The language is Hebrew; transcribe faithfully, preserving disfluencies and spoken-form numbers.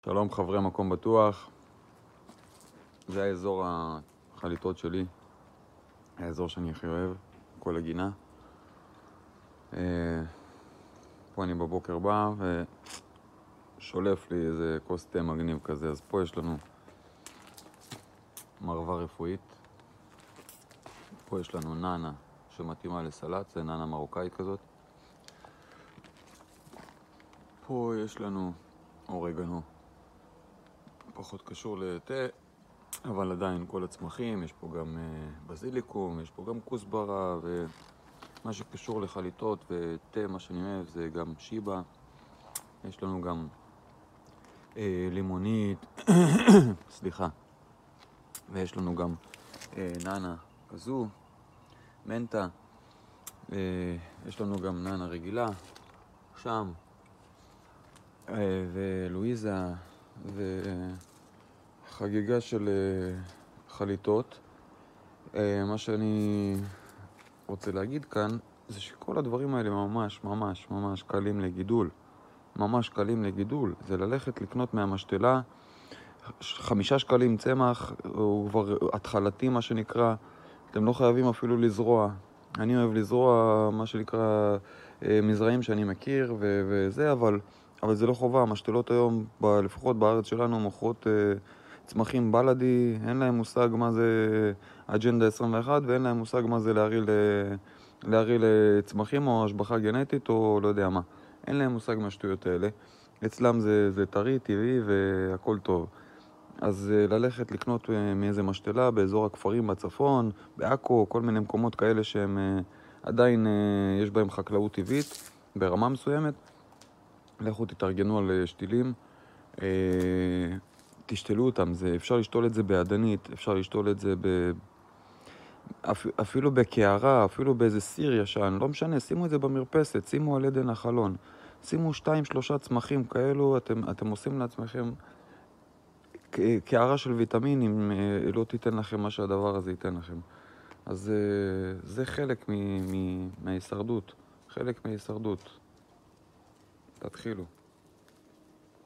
שלום חברי מקום בטוח, זה האזור החליטות שלי, האזור שאני הכי אוהב, כל הגינה. פה אני בבוקר בא ושולף לי איזה כוס תה מגניב כזה. אז פה יש לנו מרווה רפואית, פה יש לנו ננה שמתאימה לסלט, זה ננה מרוקאית כזאת. פה יש לנו אורגנו, פחות קשור לתה, אבל עדיין כל הצמחים, יש פה גם בזיליקום, יש פה גם כוסברה, ומה שקשור לחליטות ותה, מה שאני אוהב, זה גם שיבה. יש לנו גם אה, לימונית, סליחה, ויש לנו גם אה, ננה כזו, מנטה, אה, יש לנו גם ננה רגילה, שם, אה, ולואיזה, וחגיגה של אה, חליטות. אה, מה שאני רוצה להגיד כאן, זה שכל הדברים האלה ממש, ממש, ממש קלים לגידול. ממש קלים לגידול. זה ללכת לקנות מהמשתלה, חמישה שקלים צמח, הוא כבר התחלתי מה שנקרא, אתם לא חייבים אפילו לזרוע. אני אוהב לזרוע מה שנקרא מזרעים שאני מכיר ו- וזה, אבל, אבל זה לא חובה. המשתלות היום, ב- לפחות בארץ שלנו, מוכרות צמחים בלדי, אין להם מושג מה זה אג'נדה עשרים ואחת, ואין להם מושג מה זה להריל, להריל צמחים או השבחה גנטית או לא יודע מה. אין להם מושג מהשטויות האלה. אצלם זה, זה טרי, טבעי והכל טוב. אז ללכת לקנות מאיזה משתלה באזור הכפרים בצפון, בעכו, כל מיני מקומות כאלה שהם עדיין יש בהם חקלאות טבעית ברמה מסוימת. לכו תתארגנו על שתילים, תשתלו אותם. זה, אפשר לשתול את זה בעדנית, אפשר לשתול את זה ב... אפילו בקערה, אפילו באיזה סיר ישן, לא משנה, שימו את זה במרפסת, שימו על עדן החלון, שימו שתיים שלושה צמחים כאלו, אתם, אתם עושים לעצמכם קערה של ויטמינים, לא תיתן לכם מה שהדבר הזה ייתן לכם. אז זה חלק מ- מ- מההישרדות, חלק מההישרדות. תתחילו.